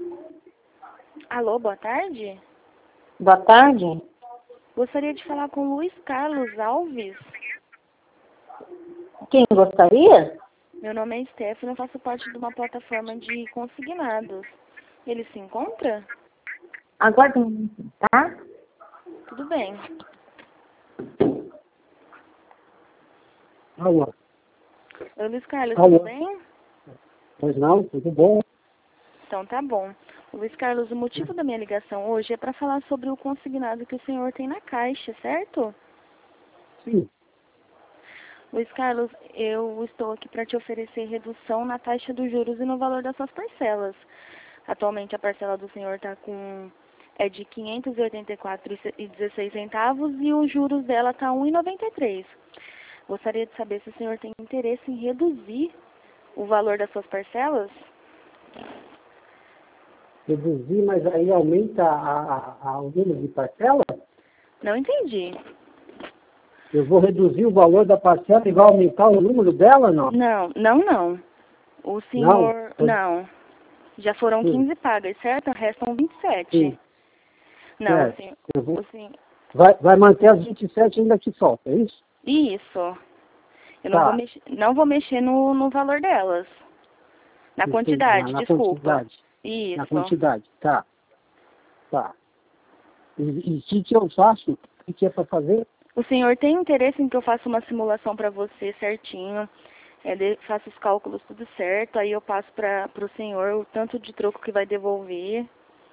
Alô, boa tarde. Boa tarde. Gostaria de falar com Luiz Carlos Alves. Quem gostaria? Meu nome é Stephanie, eu faço parte de uma plataforma de consignados. Ele se encontra? Aguarde um minuto, tá? Tudo bem. Alô. Oi, Luiz Carlos, Alô. tudo bem? Pois não, tudo bom? Então tá bom. Luiz Carlos, o motivo da minha ligação hoje é para falar sobre o consignado que o senhor tem na Caixa, certo? Sim. Luiz Carlos, eu estou aqui para te oferecer redução na taxa dos juros e no valor das suas parcelas. Atualmente a parcela do senhor é de R$ 584,16 e os juros dela tá 1,93. Gostaria de saber se o senhor tem interesse em reduzir o valor das suas parcelas? Reduzir, mas aí aumenta o número de parcela? Não entendi. Eu vou reduzir o valor da parcela e vai aumentar o número dela, não? Não. O senhor... Não. Já foram Sim. 15 pagas, certo? Restam 27. Sim. Não, Certo. senhor. Eu vou... O senhor... vai manter as 27 ainda que falta, é isso? Isso. Eu Tá. não vou mexer no valor delas. Na quantidade, Na desculpa. quantidade. Isso. Na quantidade, tá. Tá. E o que eu faço? O que é para fazer? O senhor tem interesse em que eu faça uma simulação para você certinho? Faço os cálculos tudo certo, aí eu passo para o senhor o tanto de troco que vai devolver.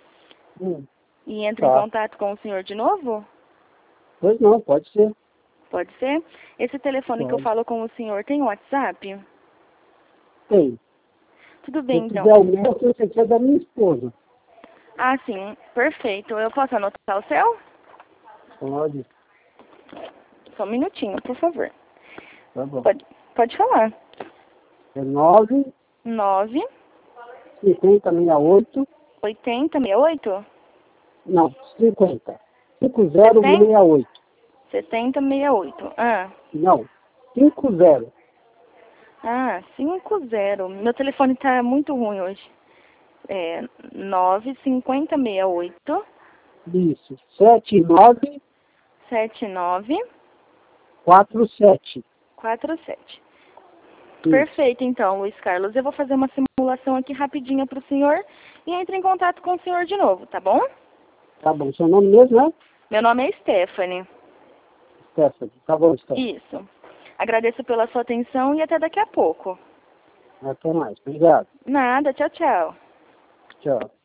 E entre em Tá. contato com o senhor de novo? Pois não, pode ser. Pode ser? Esse telefone que eu Pode. falo com o senhor tem WhatsApp? Tem. Tudo Se bem, eu então. quiser o meu, esse aqui é da minha esposa. Ah, sim. Perfeito. Eu posso anotar o seu? Pode. Só um minutinho, por favor. Tá bom. Pode falar. É 9 9 5068. 8068? Não, 50. 5068. 7068. Não, 50. 50. Meu telefone tá muito ruim hoje. 95068 Isso. 7947. 7947. Isso. Perfeito, então, Luiz Carlos. Eu vou fazer uma simulação aqui rapidinho para o senhor e entre em contato com o senhor de novo, tá bom? Tá bom. Seu nome mesmo é? Meu nome é Stephanie. Stephanie. Tá bom, Stephanie. Isso. Agradeço pela sua atenção e até daqui a pouco. Até mais. Obrigado. Nada, tchau, tchau. Tchau.